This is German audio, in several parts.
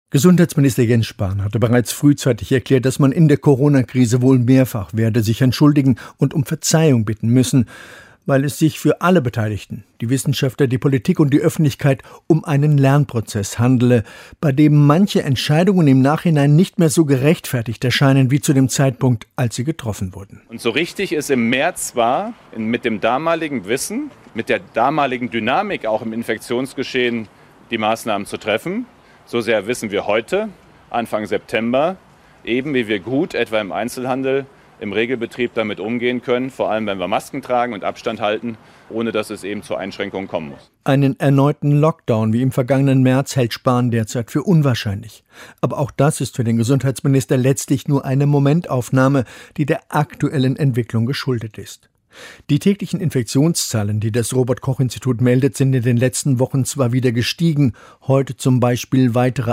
Gesundheitsminister Jens Spahn hatte bereits frühzeitig erklärt, dass man in der Corona-Krise wohl mehrfach werde sich entschuldigen und um Verzeihung bitten müssen, weil es sich für alle Beteiligten, die Wissenschaftler, die Politik und die Öffentlichkeit, um einen Lernprozess handele, bei dem manche Entscheidungen im Nachhinein nicht mehr so gerechtfertigt erscheinen wie zu dem Zeitpunkt, als sie getroffen wurden. Und so richtig es im März war, mit dem damaligen Wissen, mit der damaligen Dynamik auch im Infektionsgeschehen, die Maßnahmen zu treffen, so sehr wissen wir heute, Anfang September, eben wie wir gut etwa im Einzelhandel, im Regelbetrieb damit umgehen können, vor allem wenn wir Masken tragen und Abstand halten, ohne dass es eben zu Einschränkungen kommen muss. Einen erneuten Lockdown wie im vergangenen März hält Spahn derzeit für unwahrscheinlich. Aber auch das ist für den Gesundheitsminister letztlich nur eine Momentaufnahme, die der aktuellen Entwicklung geschuldet ist. Die täglichen Infektionszahlen, die das Robert-Koch-Institut meldet, sind in den letzten Wochen zwar wieder gestiegen, heute zum Beispiel weitere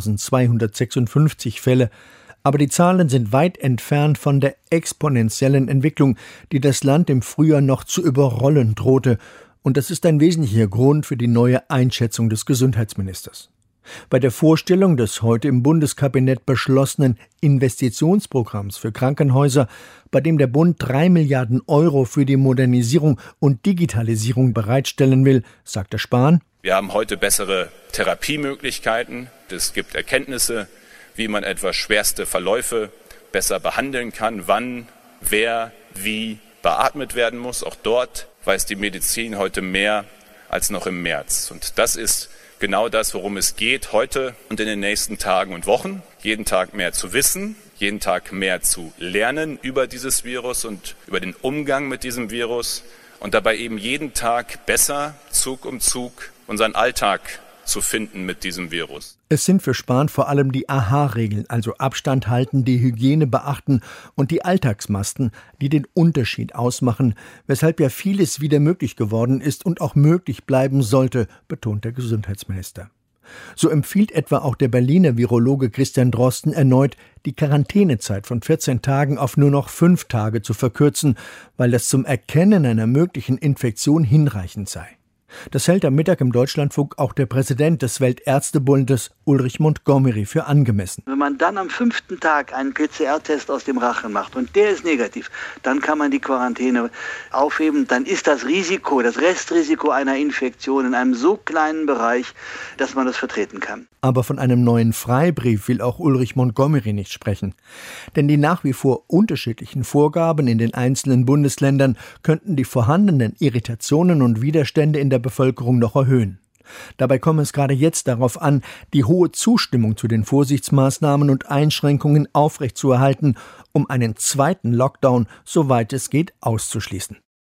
1256 Fälle, aber die Zahlen sind weit entfernt von der exponentiellen Entwicklung, die das Land im Frühjahr noch zu überrollen drohte. Und das ist ein wesentlicher Grund für die neue Einschätzung des Gesundheitsministers. Bei der Vorstellung des heute im Bundeskabinett beschlossenen Investitionsprogramms für Krankenhäuser, bei dem der Bund 3 Milliarden Euro für die Modernisierung und Digitalisierung bereitstellen will, sagte Spahn: Wir haben heute bessere Therapiemöglichkeiten. Es gibt Erkenntnisse, wie man etwa schwerste Verläufe besser behandeln kann, wann, wer, wie beatmet werden muss. Auch dort weiß die Medizin heute mehr als noch im März. Und das ist genau das, worum es geht heute und in den nächsten Tagen und Wochen. Jeden Tag mehr zu wissen, jeden Tag mehr zu lernen über dieses Virus und über den Umgang mit diesem Virus und dabei eben jeden Tag besser, Zug um Zug, unseren Alltag zu finden mit diesem Virus. Es sind für Spahn vor allem die AHA-Regeln, also Abstand halten, die Hygiene beachten und die Alltagsmasken, die den Unterschied ausmachen, weshalb ja vieles wieder möglich geworden ist und auch möglich bleiben sollte, betont der Gesundheitsminister. So empfiehlt etwa auch der Berliner Virologe Christian Drosten erneut, die Quarantänezeit von 14 Tagen auf nur noch 5 Tage zu verkürzen, weil das zum Erkennen einer möglichen Infektion hinreichend sei. Das hält am Mittag im Deutschlandfunk auch der Präsident des Weltärztebundes, Ulrich Montgomery, für angemessen. Wenn man dann am 5. Tag einen PCR-Test aus dem Rachen macht und der ist negativ, dann kann man die Quarantäne aufheben. Dann ist das Risiko, das Restrisiko einer Infektion in einem so kleinen Bereich, dass man das vertreten kann. Aber von einem neuen Freibrief will auch Ulrich Montgomery nicht sprechen. Denn die nach wie vor unterschiedlichen Vorgaben in den einzelnen Bundesländern könnten die vorhandenen Irritationen und Widerstände in der Bevölkerung noch erhöhen. Dabei komme es gerade jetzt darauf an, die hohe Zustimmung zu den Vorsichtsmaßnahmen und Einschränkungen aufrechtzuerhalten, um einen zweiten Lockdown, soweit es geht, auszuschließen.